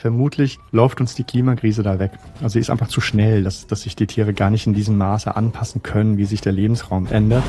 Vermutlich läuft uns die Klimakrise da weg. Also sie ist einfach zu schnell, dass sich die Tiere gar nicht in diesem Maße anpassen können, wie sich der Lebensraum ändert.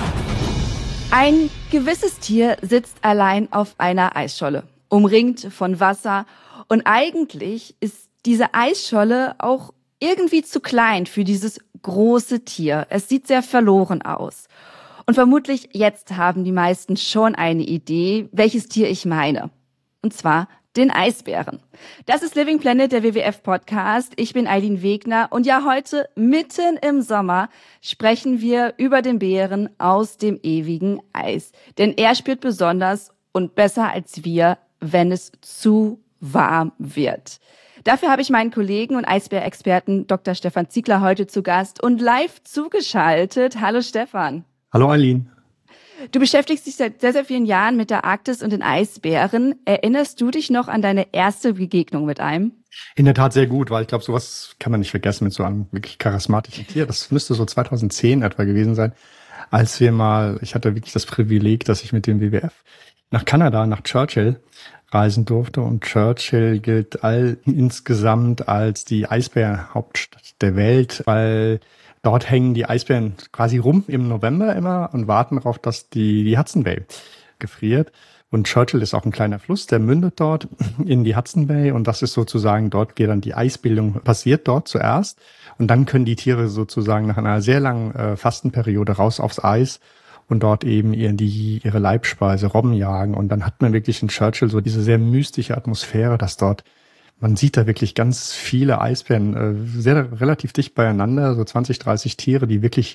Ein gewisses Tier sitzt allein auf einer Eisscholle, umringt von Wasser. Und eigentlich ist diese Eisscholle auch irgendwie zu klein für dieses große Tier. Es sieht sehr verloren aus. Und vermutlich jetzt haben die meisten schon eine Idee, welches Tier ich meine. Und zwar den Eisbären. Das ist Living Planet, der WWF-Podcast. Ich bin Eileen Wegner und ja, heute mitten im Sommer sprechen wir über den Bären aus dem ewigen Eis. Denn er spürt besonders und besser als wir, wenn es zu warm wird. Dafür habe ich meinen Kollegen und Eisbärexperten Dr. Stefan Ziegler heute zu Gast und live zugeschaltet. Hallo Stefan. Hallo Eileen. Du beschäftigst dich seit sehr, sehr vielen Jahren mit der Arktis und den Eisbären. Erinnerst du dich noch an deine erste Begegnung mit einem? In der Tat sehr gut, weil ich glaube, sowas kann man nicht vergessen mit so einem wirklich charismatischen Tier. Das müsste so 2010 etwa gewesen sein, als ich hatte wirklich das Privileg, dass ich mit dem WWF nach Kanada, nach Churchill reisen durfte. Und Churchill gilt insgesamt als die Eisbärhauptstadt der Welt, weil dort hängen die Eisbären quasi rum im November immer und warten darauf, dass die Hudson Bay gefriert. Und Churchill ist auch ein kleiner Fluss, der mündet dort in die Hudson Bay. Und das ist sozusagen, dort geht dann die Eisbildung, passiert dort zuerst. Und dann können die Tiere sozusagen nach einer sehr langen Fastenperiode raus aufs Eis und dort eben ihre Leibspeise, Robben jagen. Und dann hat man wirklich in Churchill so diese sehr mystische Atmosphäre, dass dort man sieht da wirklich ganz viele Eisbären, relativ dicht beieinander, so 20, 30 Tiere, die wirklich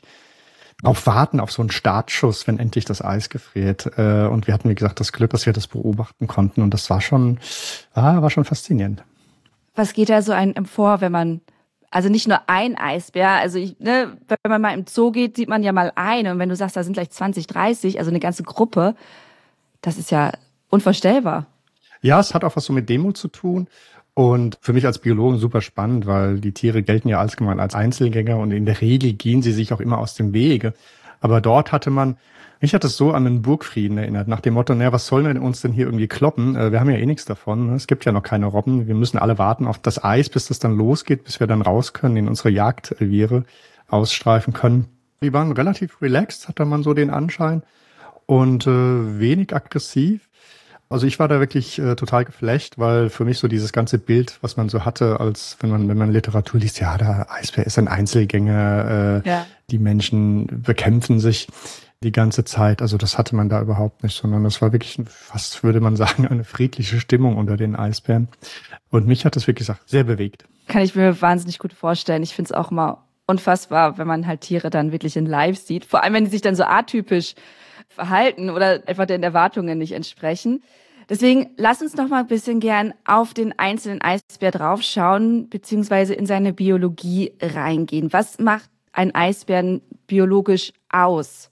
auf warten, auf so einen Startschuss, wenn endlich das Eis gefriert. Und wir hatten, wie gesagt, das Glück, dass wir das beobachten konnten. Und das war schon faszinierend. Was geht da so einem vor, wenn man, also nicht nur ein Eisbär, also wenn man mal im Zoo geht, sieht man ja mal einen. Und wenn du sagst, da sind gleich 20, 30, also eine ganze Gruppe, das ist ja unvorstellbar. Ja, es hat auch was so mit Demut zu tun. Und für mich als Biologen super spannend, weil die Tiere gelten ja allgemein als Einzelgänger und in der Regel gehen sie sich auch immer aus dem Wege. Aber dort mich hat es so an den Burgfrieden erinnert, nach dem Motto, was sollen wir uns denn hier irgendwie kloppen? Wir haben ja eh nichts davon. Es gibt ja noch keine Robben. Wir müssen alle warten auf das Eis, bis das dann losgeht, bis wir dann raus können, in unsere Jagdreviere ausstreifen können. Die waren relativ relaxed, hatte man so den Anschein, und wenig aggressiv. Also ich war da wirklich total geflasht, weil für mich so dieses ganze Bild, was man so hatte, als wenn man Literatur liest, ja, der Eisbär ist ein Einzelgänger, Die Menschen bekämpfen sich die ganze Zeit. Also das hatte man da überhaupt nicht, sondern das war wirklich fast, würde man sagen, eine friedliche Stimmung unter den Eisbären. Und mich hat das wirklich sehr bewegt. Kann ich mir wahnsinnig gut vorstellen. Ich finde es auch immer unfassbar, wenn man halt Tiere dann wirklich in Live sieht. Vor allem, wenn die sich dann so atypisch verhalten oder einfach den Erwartungen nicht entsprechen. Deswegen lass uns noch mal ein bisschen gern auf den einzelnen Eisbär draufschauen, beziehungsweise in seine Biologie reingehen. Was macht ein Eisbären biologisch aus?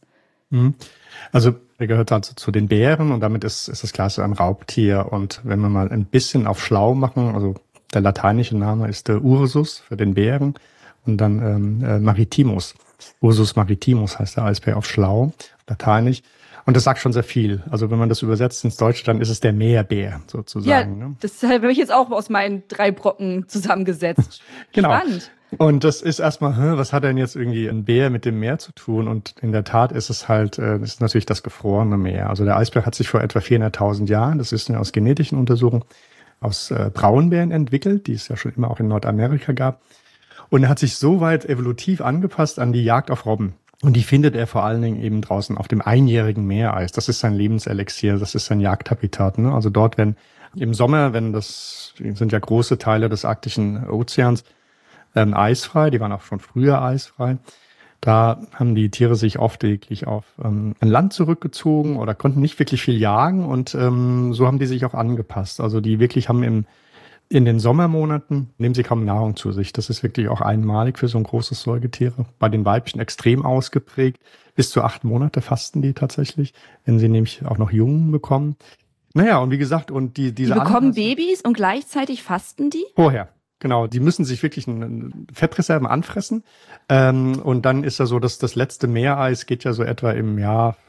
Also er gehört also zu den Bären und damit ist das klar so ein Raubtier. Und wenn wir mal ein bisschen auf schlau machen, also der lateinische Name ist der Ursus für den Bären und dann Maritimus. Ursus maritimus heißt der Eisbär auf schlau, lateinisch. Und das sagt schon sehr viel. Also wenn man das übersetzt ins Deutsche, dann ist es der Meerbär sozusagen. Ja, das habe ich jetzt auch aus meinen 3 Brocken zusammengesetzt. Genau. Spannend. Und das ist erstmal, was hat denn jetzt irgendwie ein Bär mit dem Meer zu tun? Und in der Tat ist es halt, das ist natürlich das gefrorene Meer. Also der Eisbär hat sich vor etwa 400.000 Jahren, das ist aus genetischen Untersuchungen, aus Braunbären entwickelt, die es ja schon immer auch in Nordamerika gab. Und er hat sich so weit evolutiv angepasst an die Jagd auf Robben. Und die findet er vor allen Dingen eben draußen auf dem einjährigen Meereis. Das ist sein Lebenselixier, das ist sein Jagdhabitat. Ne? Also dort, im Sommer, sind ja große Teile des arktischen Ozeans eisfrei, die waren auch schon früher eisfrei. Da haben die Tiere sich oft wirklich auf ein Land zurückgezogen oder konnten nicht wirklich viel jagen und so haben die sich auch angepasst. Also die wirklich haben in den Sommermonaten nehmen sie kaum Nahrung zu sich. Das ist wirklich auch einmalig für so ein großes Säugetier. Bei den Weibchen extrem ausgeprägt. Bis zu 8 Monate fasten die tatsächlich, wenn sie nämlich auch noch Jungen bekommen. Naja, und wie gesagt, und diese Die bekommen Babys und gleichzeitig fasten die? Vorher. Genau, die müssen sich wirklich Fettreserven anfressen. Und dann ist ja so, dass das letzte Meereis geht ja so etwa im Jahr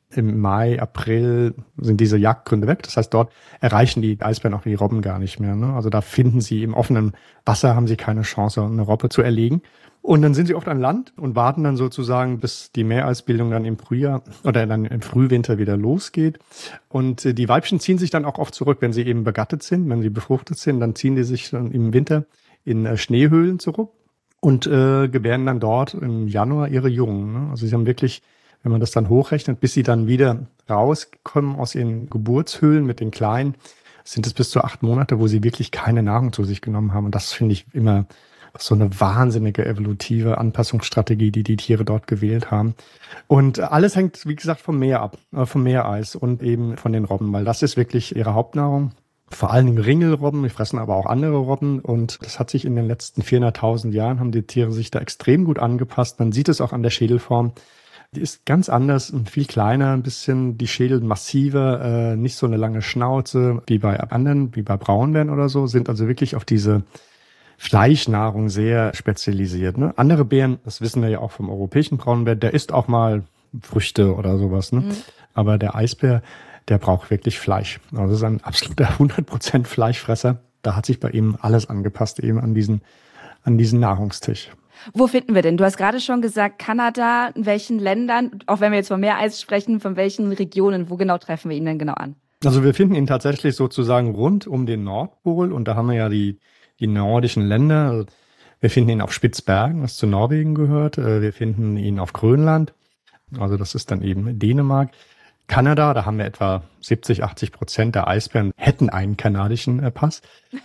im Mai, April sind diese Jagdgründe weg. Das heißt, dort erreichen die Eisbären auch die Robben gar nicht mehr. Ne? Also da finden sie im offenen Wasser, haben sie keine Chance, eine Robbe zu erlegen. Und dann sind sie oft an Land und warten dann sozusagen, bis die Meereisbildung dann im Frühjahr oder dann im Frühwinter wieder losgeht. Und die Weibchen ziehen sich dann auch oft zurück, wenn sie eben begattet sind, wenn sie befruchtet sind, dann ziehen die sich dann im Winter in Schneehöhlen zurück und gebären dann dort im Januar ihre Jungen. Ne? Also sie haben wirklich, wenn man das dann hochrechnet, bis sie dann wieder rauskommen aus ihren Geburtshöhlen mit den Kleinen, sind es bis zu 8 Monate, wo sie wirklich keine Nahrung zu sich genommen haben. Und das finde ich immer so eine wahnsinnige evolutive Anpassungsstrategie, die die Tiere dort gewählt haben. Und alles hängt, wie gesagt, vom Meer ab, vom Meereis und eben von den Robben, weil das ist wirklich ihre Hauptnahrung. Vor allen Dingen Ringelrobben, die fressen aber auch andere Robben. Und das hat sich in den letzten 400.000 Jahren, haben die Tiere sich da extrem gut angepasst. Man sieht es auch an der Schädelform. Die ist ganz anders und viel kleiner, ein bisschen die Schädel massiver, nicht so eine lange Schnauze wie bei anderen, wie bei Braunbären oder so, sind also wirklich auf diese Fleischnahrung sehr spezialisiert. Ne? Andere Bären, das wissen wir ja auch vom europäischen Braunbär, der isst auch mal Früchte oder sowas. Ne? Mhm. Aber der Eisbär, der braucht wirklich Fleisch. Also das ist ein absoluter 100% Fleischfresser. Da hat sich bei ihm alles angepasst, eben an diesen Nahrungstisch. Wo finden wir denn? Du hast gerade schon gesagt, Kanada, in welchen Ländern, auch wenn wir jetzt von Meereis sprechen, von welchen Regionen, wo genau treffen wir ihn denn genau an? Also wir finden ihn tatsächlich sozusagen rund um den Nordpol und da haben wir ja die nordischen Länder. Wir finden ihn auf Spitzbergen, was zu Norwegen gehört. Wir finden ihn auf Grönland. Also das ist dann eben Dänemark. Kanada, da haben wir etwa 70-80% der Eisbären hätten einen kanadischen Pass.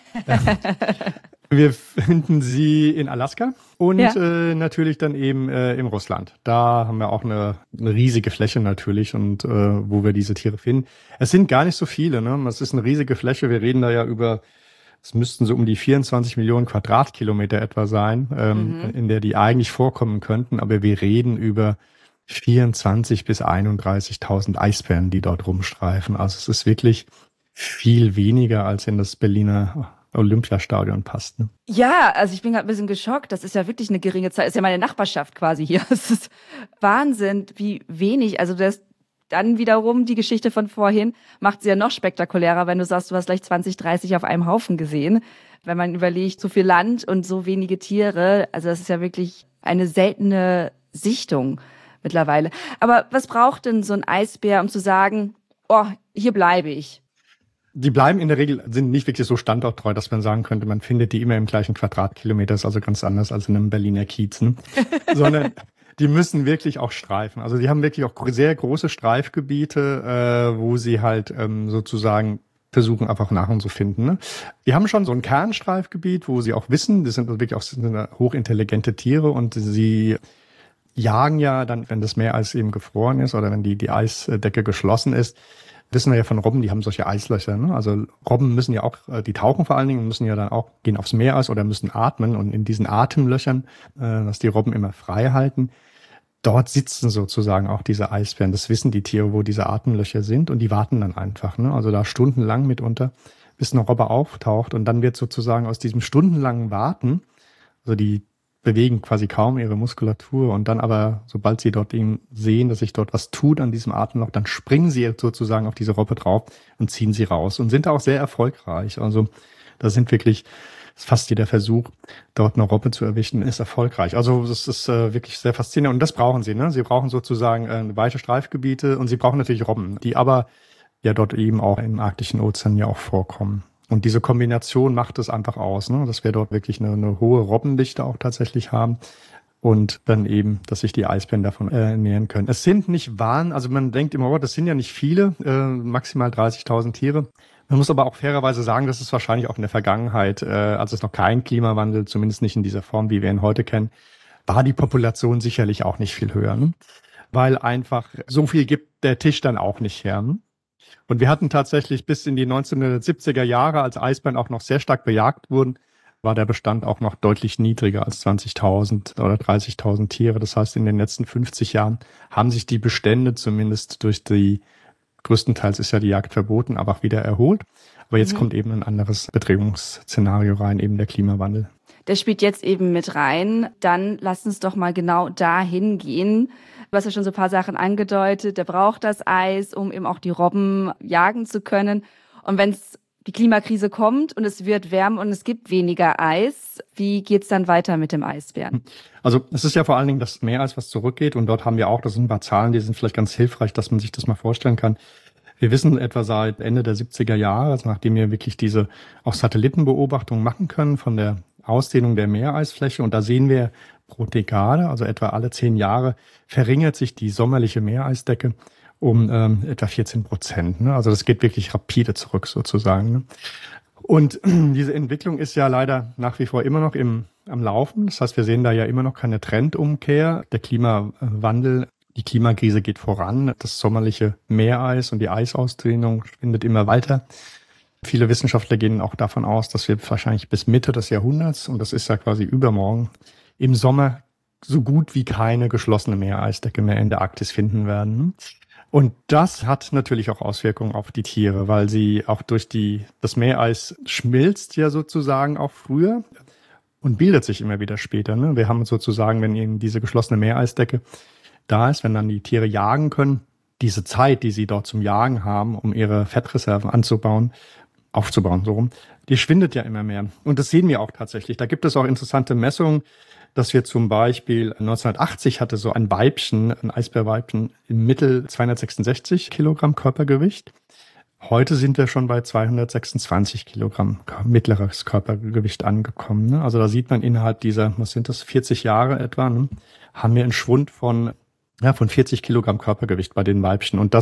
Wir finden sie in Alaska und natürlich dann eben in Russland. Da haben wir auch eine riesige Fläche natürlich und wo wir diese Tiere finden. Es sind gar nicht so viele, ne? Es ist eine riesige Fläche. Wir reden da ja über, es müssten so um die 24 Millionen Quadratkilometer etwa sein, in der die eigentlich vorkommen könnten. Aber wir reden über 24.000 bis 31.000 Eisbären, die dort rumstreifen. Also es ist wirklich viel weniger als in das Berliner Olympiastadion passt. Ne? Ja, also ich bin gerade ein bisschen geschockt. Das ist ja wirklich eine geringe Zahl. Das ist ja meine Nachbarschaft quasi hier. Es ist Wahnsinn, wie wenig. Also das dann wiederum die Geschichte von vorhin macht sie ja noch spektakulärer, wenn du sagst, du hast gleich 20, 30 auf einem Haufen gesehen. Wenn man überlegt, so viel Land und so wenige Tiere. Also das ist ja wirklich eine seltene Sichtung mittlerweile. Aber was braucht denn so ein Eisbär, um zu sagen, oh, hier bleibe ich? Die bleiben in der Regel, sind nicht wirklich so standorttreu, dass man sagen könnte, man findet die immer im gleichen Quadratkilometer, ist also ganz anders als in einem Berliner Kiez, ne? Sondern die müssen wirklich auch streifen. Also die haben wirklich auch sehr große Streifgebiete, wo sie halt sozusagen versuchen, einfach Nahrung zu finden. Ne? Die haben schon so ein Kernstreifgebiet, wo sie auch wissen, das sind wirklich auch hochintelligente Tiere und sie jagen ja dann, wenn das Meereis eben gefroren ist oder wenn die Eisdecke geschlossen ist, wissen wir ja von Robben, die haben solche Eislöcher. Ne? Also Robben müssen ja auch, die tauchen vor allen Dingen und müssen ja dann auch gehen aufs Meereis oder müssen atmen. Und in diesen Atemlöchern, was die Robben immer frei halten, dort sitzen sozusagen auch diese Eisbären. Das wissen die Tiere, wo diese Atemlöcher sind und die warten dann einfach. Ne? Also da stundenlang mitunter, bis eine Robbe auftaucht und dann wird sozusagen aus diesem stundenlangen Warten, also die bewegen quasi kaum ihre Muskulatur und dann aber, sobald sie dort eben sehen, dass sich dort was tut an diesem Atemloch, dann springen sie sozusagen auf diese Robbe drauf und ziehen sie raus und sind auch sehr erfolgreich. Also da sind wirklich, fast jeder Versuch, dort eine Robbe zu erwischen, ist erfolgreich. Also das ist wirklich sehr faszinierend und das brauchen sie. Ne? Sie brauchen sozusagen weite Streifgebiete und sie brauchen natürlich Robben, die aber ja dort eben auch im arktischen Ozean ja auch vorkommen. Und diese Kombination macht es einfach aus, ne? Dass wir dort wirklich eine hohe Robbendichte auch tatsächlich haben und dann eben, dass sich die Eisbären davon ernähren können. Es sind nicht also man denkt immer, das sind ja nicht viele, maximal 30.000 Tiere. Man muss aber auch fairerweise sagen, dass es wahrscheinlich auch in der Vergangenheit, als es noch kein Klimawandel, zumindest nicht in dieser Form, wie wir ihn heute kennen, war die Population sicherlich auch nicht viel höher, ne? Weil einfach so viel gibt der Tisch dann auch nicht her. Ne? Und wir hatten tatsächlich bis in die 1970er Jahre, als Eisbären auch noch sehr stark bejagt wurden, war der Bestand auch noch deutlich niedriger als 20.000 oder 30.000 Tiere. Das heißt, in den letzten 50 Jahren haben sich die Bestände zumindest größtenteils ist ja die Jagd verboten, aber auch wieder erholt. Aber jetzt kommt eben ein anderes Bedrohungsszenario rein, eben der Klimawandel. der spielt jetzt eben mit rein. Dann lass uns doch mal genau dahin gehen. Du hast ja schon so ein paar Sachen angedeutet. Der braucht das Eis, um eben auch die Robben jagen zu können. Und wenn die Klimakrise kommt und es wird wärmer und es gibt weniger Eis, wie geht's dann weiter mit dem Eisbären? Also es ist ja vor allen Dingen das Meereis, was zurückgeht. Und dort haben wir auch, das sind ein paar Zahlen, die sind vielleicht ganz hilfreich, dass man sich das mal vorstellen kann. Wir wissen etwa seit Ende der 70er Jahre, also nachdem wir wirklich diese auch Satellitenbeobachtungen machen können von der Ausdehnung der Meereisfläche. Und da sehen wir pro Dekade, also etwa alle 10 Jahre, verringert sich die sommerliche Meereisdecke um etwa 14%. Ne? Also das geht wirklich rapide zurück sozusagen. Ne? Und diese Entwicklung ist ja leider nach wie vor immer noch am Laufen. Das heißt, wir sehen da ja immer noch keine Trendumkehr. Der Klimawandel, die Klimakrise geht voran. Das sommerliche Meereis und die Eisausdehnung schwindet immer weiter. Viele Wissenschaftler gehen auch davon aus, dass wir wahrscheinlich bis Mitte des Jahrhunderts, und das ist ja quasi übermorgen, im Sommer so gut wie keine geschlossene Meereisdecke mehr in der Arktis finden werden. Und das hat natürlich auch Auswirkungen auf die Tiere, weil sie auch das Meereis schmilzt ja sozusagen auch früher und bildet sich immer wieder später. Ne? Wir haben sozusagen, wenn eben diese geschlossene Meereisdecke da ist, wenn dann die Tiere jagen können, diese Zeit, die sie dort zum Jagen haben, um ihre Fettreserven aufzubauen, so rum, die schwindet ja immer mehr. Und das sehen wir auch tatsächlich. Da gibt es auch interessante Messungen, dass wir zum Beispiel 1980 hatte so ein Eisbärweibchen im Mittel 266 Kilogramm Körpergewicht. Heute sind wir schon bei 226 Kilogramm mittleres Körpergewicht angekommen. Ne? Also da sieht man innerhalb dieser, 40 Jahre etwa, ne, haben wir einen Schwund von 40 Kilogramm Körpergewicht bei den Weibchen. Und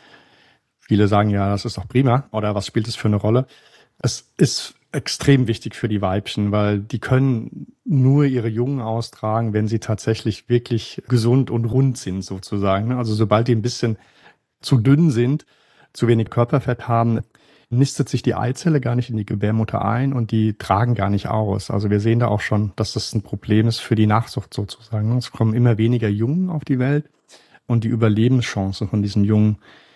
viele sagen ja, das ist doch prima. Oder was spielt es für eine Rolle? Es ist extrem wichtig für die Weibchen, weil die können nur ihre Jungen austragen, wenn sie tatsächlich wirklich gesund und rund sind sozusagen. Also sobald die ein bisschen zu dünn sind, zu wenig Körperfett haben, nistet sich die Eizelle gar nicht in die Gebärmutter ein und die tragen gar nicht aus. Also wir sehen da auch schon, dass das ein Problem ist für die Nachzucht sozusagen. Es kommen immer weniger Jungen auf die Welt und die Überlebenschance von diesen Jungen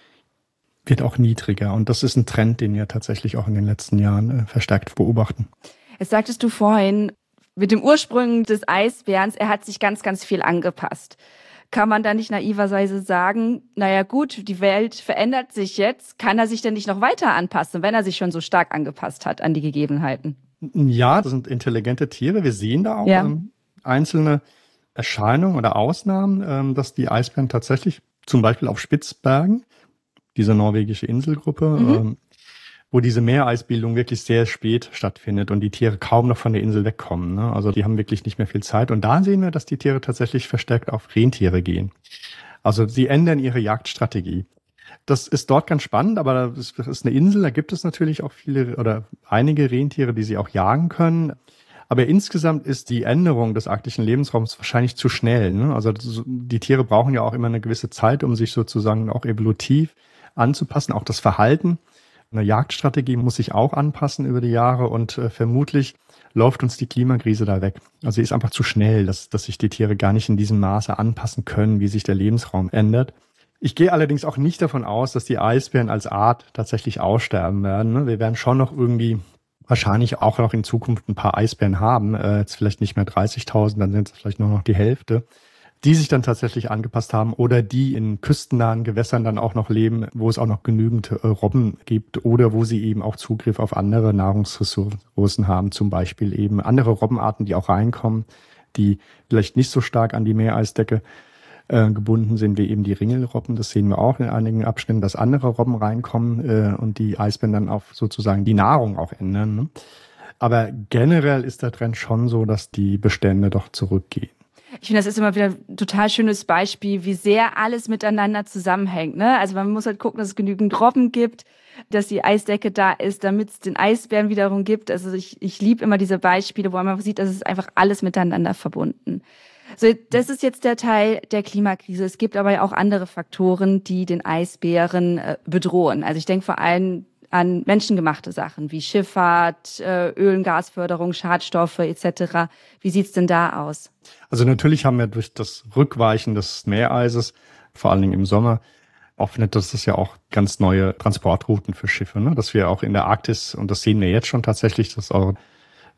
wird auch niedriger. Und das ist ein Trend, den wir tatsächlich auch in den letzten Jahren verstärkt beobachten. Jetzt sagtest du vorhin, mit dem Ursprung des Eisbärens, er hat sich ganz, ganz viel angepasst. Kann man da nicht naiverweise sagen, naja gut, die Welt verändert sich jetzt, kann er sich denn nicht noch weiter anpassen, wenn er sich schon so stark angepasst hat an die Gegebenheiten? Ja, das sind intelligente Tiere. Wir sehen da auch einzelne Erscheinungen oder Ausnahmen, dass die Eisbären tatsächlich zum Beispiel auf Spitzbergen, diese norwegische Inselgruppe, wo diese Meereisbildung wirklich sehr spät stattfindet und die Tiere kaum noch von der Insel wegkommen. Ne? Also die haben wirklich nicht mehr viel Zeit. Und da sehen wir, dass die Tiere tatsächlich verstärkt auf Rentiere gehen. Also sie ändern ihre Jagdstrategie. Das ist dort ganz spannend, aber das ist eine Insel, da gibt es natürlich auch viele oder einige Rentiere, die sie auch jagen können. Aber insgesamt ist die Änderung des arktischen Lebensraums wahrscheinlich zu schnell. Ne? Also die Tiere brauchen ja auch immer eine gewisse Zeit, um sich sozusagen auch evolutiv anzupassen, auch das Verhalten. Eine Jagdstrategie muss sich auch anpassen über die Jahre und vermutlich läuft uns die Klimakrise da weg. Also sie ist einfach zu schnell, dass sich die Tiere gar nicht in diesem Maße anpassen können, wie sich der Lebensraum ändert. Ich gehe allerdings auch nicht davon aus, dass die Eisbären als Art tatsächlich aussterben werden. Ne? Wir werden schon noch irgendwie wahrscheinlich auch noch in Zukunft ein paar Eisbären haben. Jetzt vielleicht nicht mehr 30.000, dann sind es vielleicht nur noch die Hälfte, die sich dann tatsächlich angepasst haben oder die in küstennahen Gewässern dann auch noch leben, wo es auch noch genügend Robben gibt oder wo sie eben auch Zugriff auf andere Nahrungsressourcen haben, zum Beispiel eben andere Robbenarten, die auch reinkommen, die vielleicht nicht so stark an die Meereisdecke gebunden sind, wie eben die Ringelrobben. Das sehen wir auch in einigen Abschnitten, dass andere Robben reinkommen und die Eisbären dann auf sozusagen die Nahrung auch ändern. Ne? Aber generell ist der Trend schon so, dass die Bestände doch zurückgehen. Ich finde, das ist immer wieder ein total schönes Beispiel, wie sehr alles miteinander zusammenhängt. Ne? Also man muss halt gucken, dass es genügend Robben gibt, dass die Eisdecke da ist, damit es den Eisbären wiederum gibt. Also ich liebe immer diese Beispiele, wo man sieht, dass es einfach alles miteinander verbunden. So, das ist jetzt der Teil der Klimakrise. Es gibt aber ja auch andere Faktoren, die den Eisbären bedrohen. Also ich denke vor allem an menschengemachte Sachen wie Schifffahrt, Öl- und Gasförderung, Schadstoffe etc. Wie sieht's denn da aus? Also natürlich haben wir durch das Rückweichen des Meereises, vor allen Dingen im Sommer, öffnet das ja auch ganz neue Transportrouten für Schiffe, ne? Dass wir auch in der Arktis, und das sehen wir jetzt schon tatsächlich, dass auch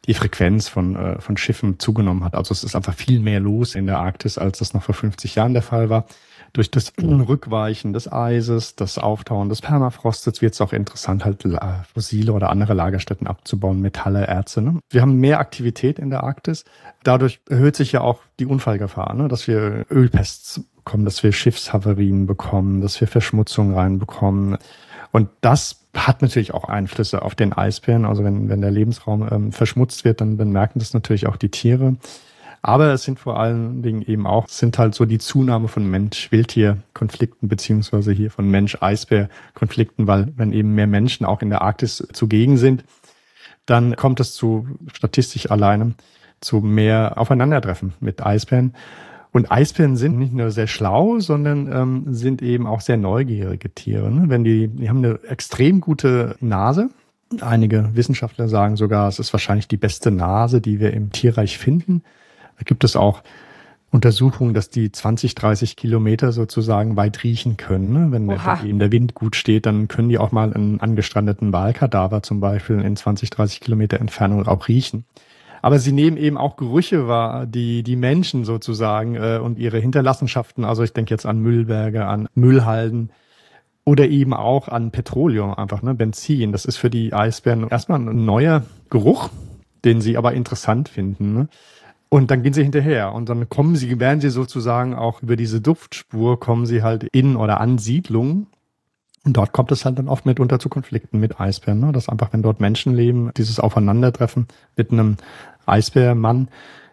die Frequenz von Schiffen zugenommen hat. Also es ist einfach viel mehr los in der Arktis, als das noch vor 50 Jahren der Fall war. Durch das Rückweichen des Eises, das Auftauen des Permafrostes wird es auch interessant, halt fossile oder andere Lagerstätten abzubauen, Metalle, Erze. Ne? Wir haben mehr Aktivität in der Arktis. Dadurch erhöht sich ja auch die Unfallgefahr, ne? Dass wir Ölpests bekommen, dass wir Schiffshavarien bekommen, dass wir Verschmutzung reinbekommen. Und das hat natürlich auch Einflüsse auf den Eisbären. Also wenn der Lebensraum verschmutzt wird, dann merken das natürlich auch die Tiere. Aber es sind vor allen Dingen eben auch, sind halt so die Zunahme von Mensch-Wildtier-Konflikten beziehungsweise hier von Mensch-Eisbär-Konflikten, weil wenn eben mehr Menschen auch in der Arktis zugegen sind, dann kommt es statistisch alleine zu mehr Aufeinandertreffen mit Eisbären. Und Eisbären sind nicht nur sehr schlau, sondern sind eben auch sehr neugierige Tiere. Ne? Die haben eine extrem gute Nase. Einige Wissenschaftler sagen sogar, es ist wahrscheinlich die beste Nase, die wir im Tierreich finden. Da gibt es auch Untersuchungen, dass die 20, 30 Kilometer sozusagen weit riechen können. Ne? Wenn eben der Wind gut steht, dann können die auch mal einen angestrandeten Walkadaver zum Beispiel in 20, 30 Kilometer Entfernung auch riechen. Aber sie nehmen eben auch Gerüche wahr, die Menschen sozusagen und ihre Hinterlassenschaften, also ich denke jetzt an Müllberge, an Müllhalden oder eben auch an Petroleum einfach, ne, Benzin. Das ist für die Eisbären erstmal ein neuer Geruch, den sie aber interessant finden, ne? Und dann gehen sie hinterher und dann werden sie sozusagen auch über diese Duftspur, kommen sie halt in oder an Siedlungen. Und dort kommt es halt dann oft mitunter zu Konflikten mit Eisbären, ne? Dass einfach, wenn dort Menschen leben, dieses Aufeinandertreffen mit einem Eisbärmann,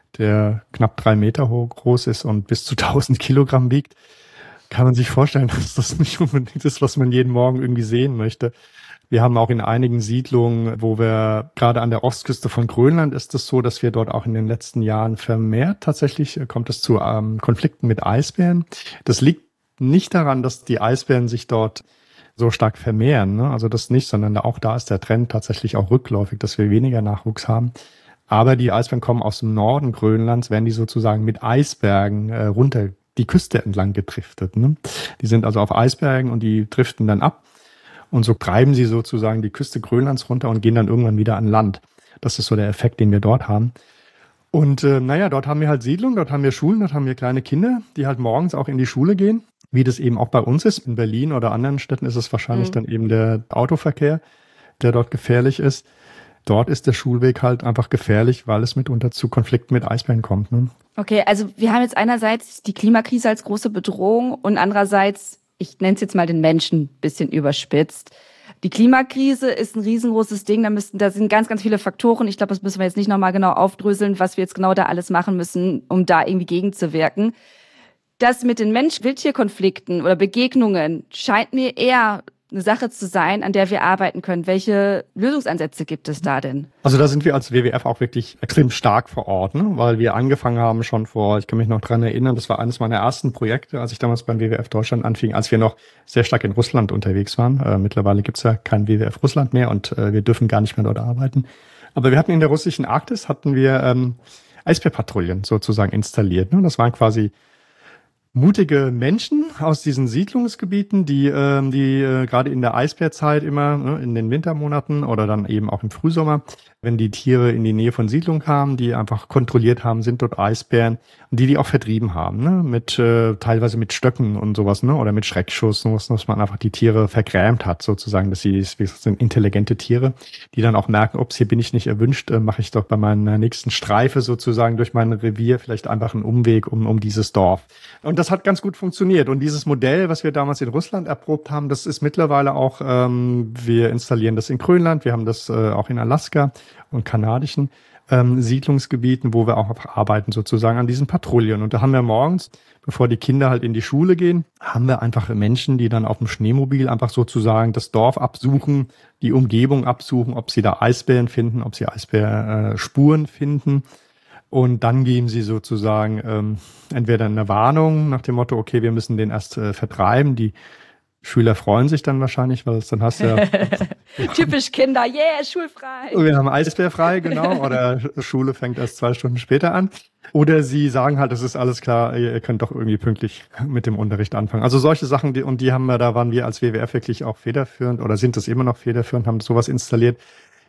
der knapp 3 Meter groß ist und bis zu 1000 Kilogramm wiegt, kann man sich vorstellen, dass das nicht unbedingt ist, was man jeden Morgen irgendwie sehen möchte. Wir haben auch in einigen Siedlungen, wo wir gerade an der Ostküste von Grönland ist es so, dass wir dort auch in den letzten Jahren vermehrt tatsächlich kommt es zu Konflikten mit Eisbären. Das liegt nicht daran, dass die Eisbären sich dort so stark vermehren, ne? Also das nicht, sondern auch da ist der Trend tatsächlich auch rückläufig, dass wir weniger Nachwuchs haben. Aber die Eisbären kommen aus dem Norden Grönlands, werden die sozusagen mit Eisbergen runter die Küste entlang gedriftet, ne? Die sind also auf Eisbergen und die driften dann ab. Und so treiben sie sozusagen die Küste Grönlands runter und gehen dann irgendwann wieder an Land. Das ist so der Effekt, den wir dort haben. Und dort haben wir halt Siedlungen, dort haben wir Schulen, dort haben wir kleine Kinder, die halt morgens auch in die Schule gehen, wie das eben auch bei uns ist. In Berlin oder anderen Städten ist es wahrscheinlich dann eben der Autoverkehr, der dort gefährlich ist. Dort ist der Schulweg halt einfach gefährlich, weil es mitunter zu Konflikten mit Eisbären kommt. Ne? Okay, also wir haben jetzt einerseits die Klimakrise als große Bedrohung und andererseits, ich nenne es jetzt mal den Menschen ein bisschen überspitzt. Die Klimakrise ist ein riesengroßes Ding, da sind ganz, ganz viele Faktoren. Ich glaube, das müssen wir jetzt nicht nochmal genau aufdröseln, was wir jetzt genau da alles machen müssen, um da irgendwie gegenzuwirken. Das mit den Mensch-Wildtier-Konflikten oder Begegnungen scheint mir eher eine Sache zu sein, an der wir arbeiten können. Welche Lösungsansätze gibt es da denn? Also da sind wir als WWF auch wirklich extrem stark vor Ort, ne? Weil wir angefangen haben schon ich kann mich noch dran erinnern, das war eines meiner ersten Projekte, als ich damals beim WWF Deutschland anfing, als wir noch sehr stark in Russland unterwegs waren. Mittlerweile gibt's ja kein WWF Russland mehr und wir dürfen gar nicht mehr dort arbeiten. Aber wir hatten in der russischen Arktis, Eisbärpatrouillen sozusagen installiert. Ne? Das waren quasi mutige Menschen aus diesen Siedlungsgebieten, die gerade in der Eisbärzeit immer, ne, in den Wintermonaten oder dann eben auch im Frühsommer, wenn die Tiere in die Nähe von Siedlungen kamen, die einfach kontrolliert haben, sind dort Eisbären und die auch vertrieben haben, ne, teilweise mit Stöcken und sowas, ne, oder mit Schreckschuss, dass man einfach die Tiere vergrämt hat, sozusagen, das sind intelligente Tiere, die dann auch merken, ups, hier bin ich nicht erwünscht, mache ich doch bei meiner nächsten Streife sozusagen durch mein Revier vielleicht einfach einen Umweg um dieses Dorf. Und das hat ganz gut funktioniert. Und dieses Modell, was wir damals in Russland erprobt haben, das ist mittlerweile auch, wir installieren das in Grönland, wir haben das auch in Alaska und kanadischen Siedlungsgebieten, wo wir auch arbeiten sozusagen an diesen Patrouillen. Und da haben wir morgens, bevor die Kinder halt in die Schule gehen, haben wir einfach Menschen, die dann auf dem Schneemobil einfach sozusagen das Dorf absuchen, die Umgebung absuchen, ob sie da Eisbären finden, ob sie Eisbärspuren finden. Und dann geben sie sozusagen entweder eine Warnung nach dem Motto, okay, wir müssen den erst vertreiben. Die Schüler freuen sich dann wahrscheinlich, weil es dann hast du ja... Typisch Kinder, yeah, schulfrei. Wir haben Eisbärfrei, genau. Oder Schule fängt erst 2 Stunden später an. Oder sie sagen halt, es ist alles klar, ihr könnt doch irgendwie pünktlich mit dem Unterricht anfangen. Also solche Sachen, da waren wir als WWF wirklich auch federführend oder sind das immer noch federführend, haben sowas installiert.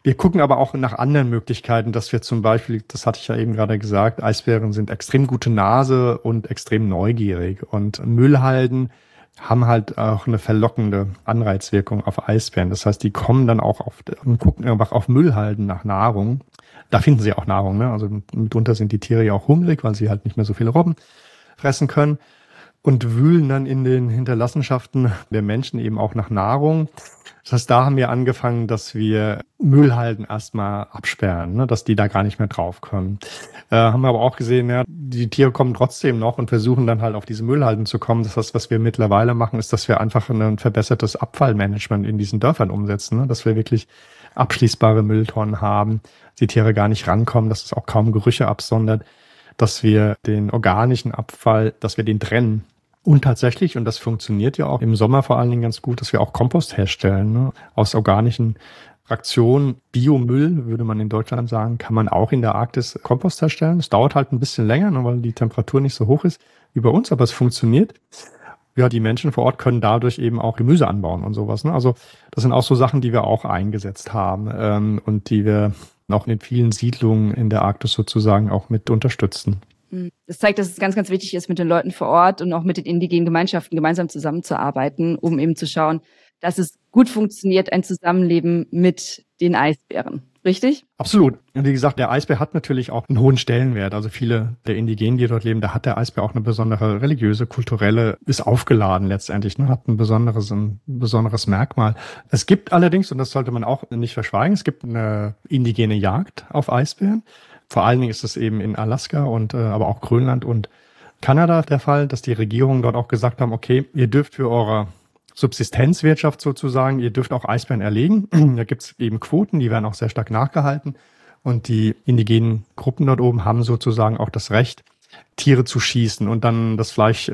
Wir gucken aber auch nach anderen Möglichkeiten, dass wir zum Beispiel, das hatte ich ja eben gerade gesagt, Eisbären sind extrem gute Nase und extrem neugierig. Und Müllhalden haben halt auch eine verlockende Anreizwirkung auf Eisbären. Das heißt, die kommen dann auch und gucken einfach auf Müllhalden nach Nahrung. Da finden sie auch Nahrung, ne? Also mitunter sind die Tiere ja auch hungrig, weil sie halt nicht mehr so viele Robben fressen können und wühlen dann in den Hinterlassenschaften der Menschen eben auch nach Nahrung. Das heißt, da haben wir angefangen, dass wir Müllhalden erstmal absperren, ne, dass die da gar nicht mehr drauf können. Haben wir aber auch gesehen, ja, die Tiere kommen trotzdem noch und versuchen dann halt auf diese Müllhalden zu kommen. Das heißt, was wir mittlerweile machen, ist, dass wir einfach ein verbessertes Abfallmanagement in diesen Dörfern umsetzen, ne, dass wir wirklich abschließbare Mülltonnen haben, die Tiere gar nicht rankommen, dass es auch kaum Gerüche absondert, dass wir den organischen Abfall, dass wir den trennen. Und tatsächlich, und das funktioniert ja auch im Sommer vor allen Dingen ganz gut, dass wir auch Kompost herstellen, ne? Aus organischen Fraktionen. Biomüll, würde man in Deutschland sagen, kann man auch in der Arktis Kompost herstellen. Es dauert halt ein bisschen länger, ne, weil die Temperatur nicht so hoch ist wie bei uns, aber es funktioniert. Ja, die Menschen vor Ort können dadurch eben auch Gemüse anbauen und sowas, ne? Also das sind auch so Sachen, die wir auch eingesetzt haben und die wir auch in vielen Siedlungen in der Arktis sozusagen auch mit unterstützen. Das zeigt, dass es ganz, ganz wichtig ist, mit den Leuten vor Ort und auch mit den indigenen Gemeinschaften gemeinsam zusammenzuarbeiten, um eben zu schauen, dass es gut funktioniert, ein Zusammenleben mit den Eisbären. Richtig? Absolut. Und wie gesagt, der Eisbär hat natürlich auch einen hohen Stellenwert. Also viele der Indigenen, die dort leben, da hat der Eisbär auch eine besondere religiöse, kulturelle, ist aufgeladen letztendlich, ne, hat ein besonderes Merkmal. Es gibt allerdings, und das sollte man auch nicht verschweigen, es gibt eine indigene Jagd auf Eisbären. Vor allen Dingen ist es eben in Alaska und aber auch Grönland und Kanada der Fall, dass die Regierungen dort auch gesagt haben, okay, ihr dürft für eure Subsistenzwirtschaft sozusagen, ihr dürft auch Eisbären erlegen. Da gibt's eben Quoten, die werden auch sehr stark nachgehalten. Und die indigenen Gruppen dort oben haben sozusagen auch das Recht, Tiere zu schießen und dann das Fleisch,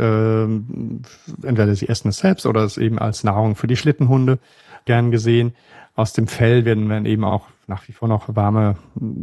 entweder sie essen es selbst oder es eben als Nahrung für die Schlittenhunde gern gesehen. Aus dem Fell werden eben auch nach wie vor noch warme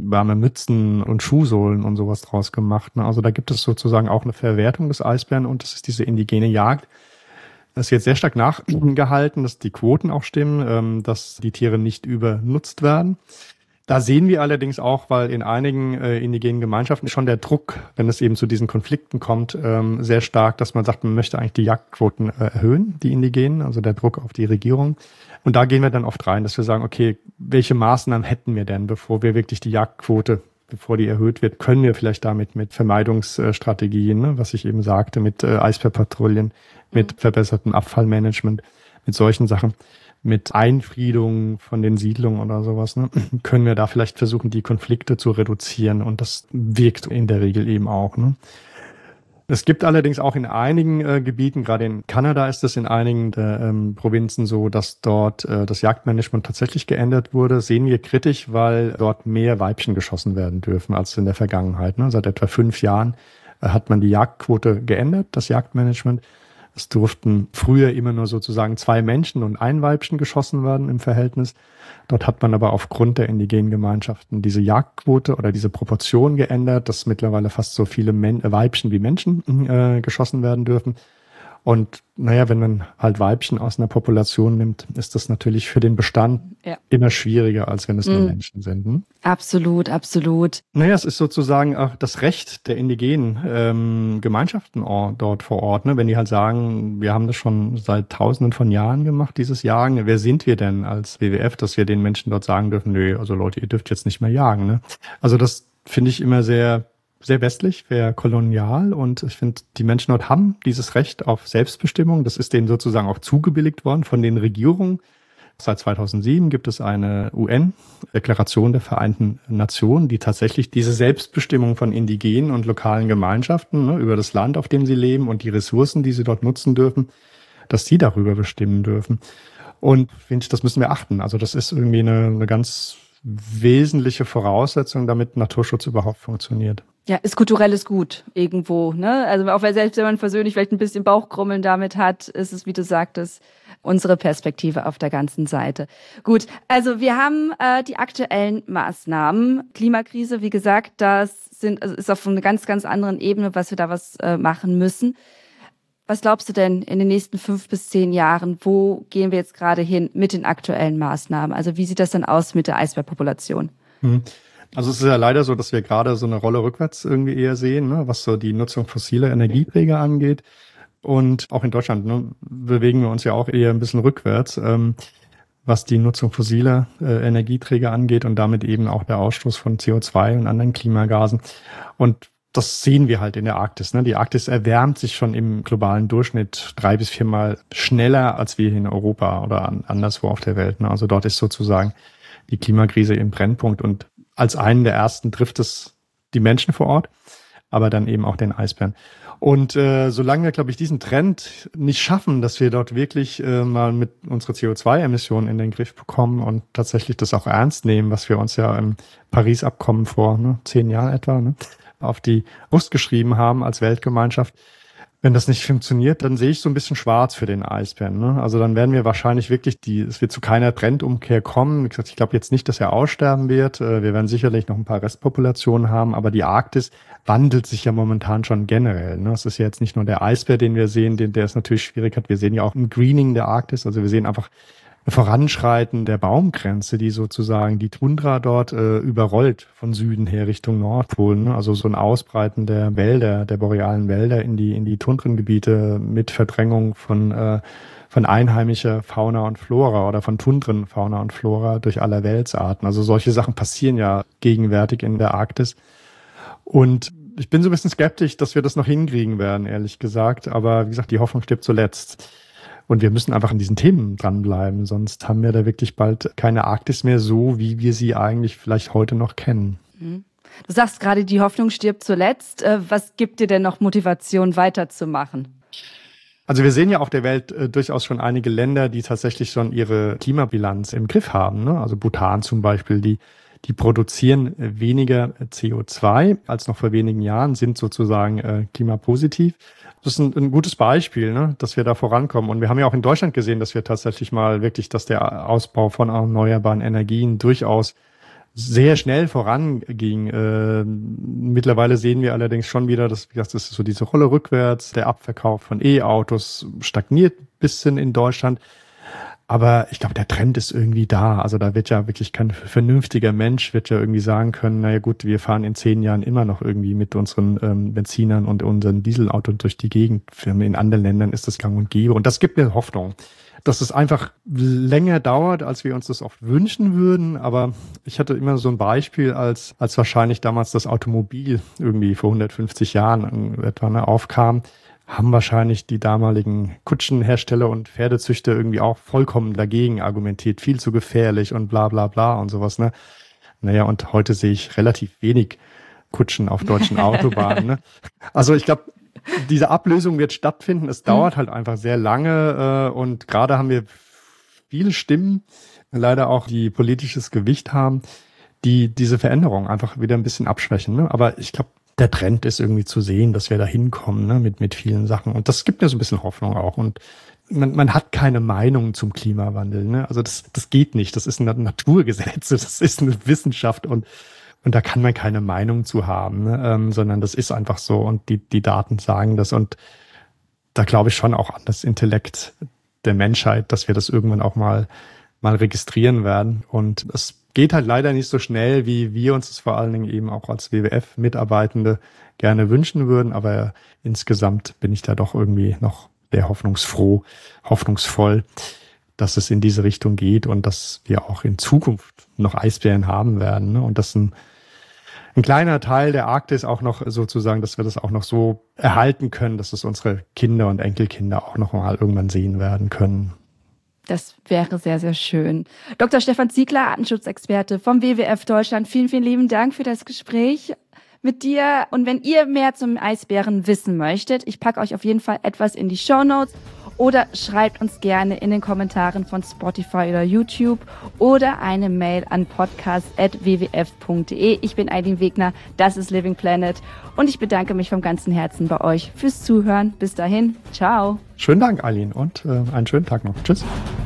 Mützen und Schuhsohlen und sowas draus gemacht. Also da gibt es sozusagen auch eine Verwertung des Eisbären und das ist diese indigene Jagd. Das ist jetzt sehr stark nachgehalten, dass die Quoten auch stimmen, dass die Tiere nicht übernutzt werden. Da sehen wir allerdings auch, weil in einigen indigenen Gemeinschaften schon der Druck, wenn es eben zu diesen Konflikten kommt, sehr stark, dass man sagt, man möchte eigentlich die Jagdquoten erhöhen, die Indigenen, also der Druck auf die Regierung. Und da gehen wir dann oft rein, dass wir sagen, okay, welche Maßnahmen hätten wir denn, bevor wir wirklich die Jagdquote, bevor die erhöht wird, können wir vielleicht damit mit Vermeidungsstrategien, ne, was ich eben sagte, mit Eisbärpatrouillen, mit verbessertem Abfallmanagement, mit solchen Sachen, mit Einfriedung von den Siedlungen oder sowas, ne, können wir da vielleicht versuchen, die Konflikte zu reduzieren und das wirkt in der Regel eben auch, ne. Es gibt allerdings auch in einigen Gebieten, gerade in Kanada ist es in einigen der Provinzen so, dass dort das Jagdmanagement tatsächlich geändert wurde. Sehen wir kritisch, weil dort mehr Weibchen geschossen werden dürfen als in der Vergangenheit. Ne? Seit etwa 5 Jahren hat man die Jagdquote geändert, das Jagdmanagement. Es durften früher immer nur sozusagen 2 Menschen und ein Weibchen geschossen werden im Verhältnis. Dort hat man aber aufgrund der indigenen Gemeinschaften diese Jagdquote oder diese Proportion geändert, dass mittlerweile fast so viele Weibchen wie Menschen geschossen werden dürfen. Und naja, wenn man halt Weibchen aus einer Population nimmt, ist das natürlich für den Bestand immer schwieriger, als wenn es nur Menschen sind. Hm? Absolut, absolut. Naja, es ist sozusagen auch das Recht der indigenen Gemeinschaften dort vor Ort. Ne? Wenn die halt sagen, wir haben das schon seit Tausenden von Jahren gemacht, dieses Jagen. Wer sind wir denn als WWF, dass wir den Menschen dort sagen dürfen, nö, also Leute, ihr dürft jetzt nicht mehr jagen. Ne? Also das finde ich immer sehr westlich, sehr kolonial und ich finde, die Menschen dort haben dieses Recht auf Selbstbestimmung. Das ist denen sozusagen auch zugebilligt worden von den Regierungen. Seit 2007 gibt es eine UN-Deklaration der Vereinten Nationen, die tatsächlich diese Selbstbestimmung von indigenen und lokalen Gemeinschaften, ne, über das Land, auf dem sie leben und die Ressourcen, die sie dort nutzen dürfen, dass sie darüber bestimmen dürfen. Und finde ich, das müssen wir achten. Also das ist irgendwie eine ganz wesentliche Voraussetzung, damit Naturschutz überhaupt funktioniert. Ja, ist kulturelles Gut irgendwo, ne? Also auch selbst wenn man persönlich vielleicht ein bisschen Bauchkrummeln damit hat, ist es, wie du sagtest, unsere Perspektive auf der ganzen Seite. Gut, also wir haben die aktuellen Maßnahmen. Klimakrise, wie gesagt, ist auf einer ganz, ganz anderen Ebene, was wir da machen müssen. Was glaubst du denn in den nächsten 5 bis 10 Jahren? Wo gehen wir jetzt gerade hin mit den aktuellen Maßnahmen? Also wie sieht das dann aus mit der Eisbärpopulation? Also es ist ja leider so, dass wir gerade so eine Rolle rückwärts irgendwie eher sehen, ne, was so die Nutzung fossiler Energieträger angeht. Und auch in Deutschland bewegen wir uns ja auch eher ein bisschen rückwärts, was die Nutzung fossiler Energieträger angeht und damit eben auch der Ausstoß von CO2 und anderen Klimagasen. Und das sehen wir halt in der Arktis. Ne? Die Arktis erwärmt sich schon im globalen Durchschnitt 3 bis 4 Mal schneller als wir hier in Europa oder anderswo auf der Welt. Ne? Also dort ist sozusagen die Klimakrise im Brennpunkt und als einen der ersten trifft es die Menschen vor Ort, aber dann eben auch den Eisbären. Und solange wir, glaube ich, diesen Trend nicht schaffen, dass wir dort wirklich mal mit unseren CO2-Emissionen in den Griff bekommen und tatsächlich das auch ernst nehmen, was wir uns ja im Paris-Abkommen vor 10 Jahren etwa auf die Brust geschrieben haben als Weltgemeinschaft. Wenn das nicht funktioniert, dann sehe ich so ein bisschen schwarz für den Eisbären. Ne? Also dann werden wir wahrscheinlich wirklich es wird zu keiner Trendumkehr kommen. Wie gesagt, ich glaube jetzt nicht, dass er aussterben wird. Wir werden sicherlich noch ein paar Restpopulationen haben, aber die Arktis wandelt sich ja momentan schon generell. Ne? Es ist ja jetzt nicht nur der Eisbär, den wir sehen, der es natürlich schwierig hat. Wir sehen ja auch ein Greening der Arktis. Also wir sehen einfach Voranschreiten der Baumgrenze, die sozusagen die Tundra dort überrollt von Süden her Richtung Nordpol. Ne? Also so ein Ausbreiten der Wälder, der borealen Wälder in die Tundrengebiete mit Verdrängung von einheimischer Fauna und Flora oder von Tundrenfauna und Flora durch allerweltsarten. Also solche Sachen passieren ja gegenwärtig in der Arktis. Und ich bin so ein bisschen skeptisch, dass wir das noch hinkriegen werden, ehrlich gesagt. Aber wie gesagt, die Hoffnung stirbt zuletzt. Und wir müssen einfach an diesen Themen dranbleiben, sonst haben wir da wirklich bald keine Arktis mehr so, wie wir sie eigentlich vielleicht heute noch kennen. Du sagst gerade, die Hoffnung stirbt zuletzt. Was gibt dir denn noch Motivation, weiterzumachen? Also wir sehen ja auf der Welt durchaus schon einige Länder, die tatsächlich schon ihre Klimabilanz im Griff haben. Ne? Also Bhutan zum Beispiel, die produzieren weniger CO2 als noch vor wenigen Jahren, sind sozusagen klimapositiv. Das ist ein gutes Beispiel, ne, dass wir da vorankommen. Und wir haben ja auch in Deutschland gesehen, dass wir tatsächlich mal wirklich, dass der Ausbau von erneuerbaren Energien durchaus sehr schnell voranging. Mittlerweile sehen wir allerdings schon wieder, das ist so diese Rolle rückwärts. Der Abverkauf von E-Autos stagniert ein bisschen in Deutschland. Aber ich glaube, der Trend ist irgendwie da. Also da wird ja wirklich kein vernünftiger Mensch wird ja irgendwie sagen können, naja gut, wir fahren in 10 Jahren immer noch irgendwie mit unseren Benzinern und unseren Dieselautos durch die Gegend. In anderen Ländern ist das gang und gäbe. Und das gibt mir Hoffnung, dass es einfach länger dauert, als wir uns das oft wünschen würden. Aber ich hatte immer so ein Beispiel, als wahrscheinlich damals das Automobil irgendwie vor 150 Jahren etwa aufkam, haben wahrscheinlich die damaligen Kutschenhersteller und Pferdezüchter irgendwie auch vollkommen dagegen argumentiert. Viel zu gefährlich und bla bla bla und sowas. Ne? Naja, und heute sehe ich relativ wenig Kutschen auf deutschen Autobahnen. Ne? Also ich glaube, diese Ablösung wird stattfinden. Es dauert halt einfach sehr lange und gerade haben wir viele Stimmen, leider auch die politisches Gewicht haben, die diese Veränderung einfach wieder ein bisschen abschwächen. Ne? Aber ich glaube, der Trend ist irgendwie zu sehen, dass wir da hinkommen, ne, mit vielen Sachen. Und das gibt mir so ein bisschen Hoffnung auch. Und man hat keine Meinung zum Klimawandel, ne? Also das geht nicht. Das ist ein Naturgesetz. Das ist eine Wissenschaft und da kann man keine Meinung zu haben, ne? Sondern das ist einfach so. Und die Daten sagen das. Und da glaube ich schon auch an das Intellekt der Menschheit, dass wir das irgendwann auch mal registrieren werden. Und es geht halt leider nicht so schnell, wie wir uns das vor allen Dingen eben auch als WWF-Mitarbeitende gerne wünschen würden. Aber insgesamt bin ich da doch irgendwie noch sehr hoffnungsvoll, dass es in diese Richtung geht und dass wir auch in Zukunft noch Eisbären haben werden. Ne? Und dass ein kleiner Teil der Arktis auch noch sozusagen, dass wir das auch noch so erhalten können, dass es unsere Kinder und Enkelkinder auch noch mal irgendwann sehen werden können. Das wäre sehr, sehr schön. Dr. Stefan Ziegler, Artenschutzexperte vom WWF Deutschland. Vielen, vielen lieben Dank für das Gespräch mit dir. Und wenn ihr mehr zum Eisbären wissen möchtet, ich packe euch auf jeden Fall etwas in die Shownotes oder schreibt uns gerne in den Kommentaren von Spotify oder YouTube oder eine Mail an podcast@wwf.de. Ich bin Aidin Wegner, das ist Living Planet und ich bedanke mich vom ganzen Herzen bei euch fürs Zuhören. Bis dahin, ciao. Schönen Dank, Aline, und einen schönen Tag noch. Tschüss.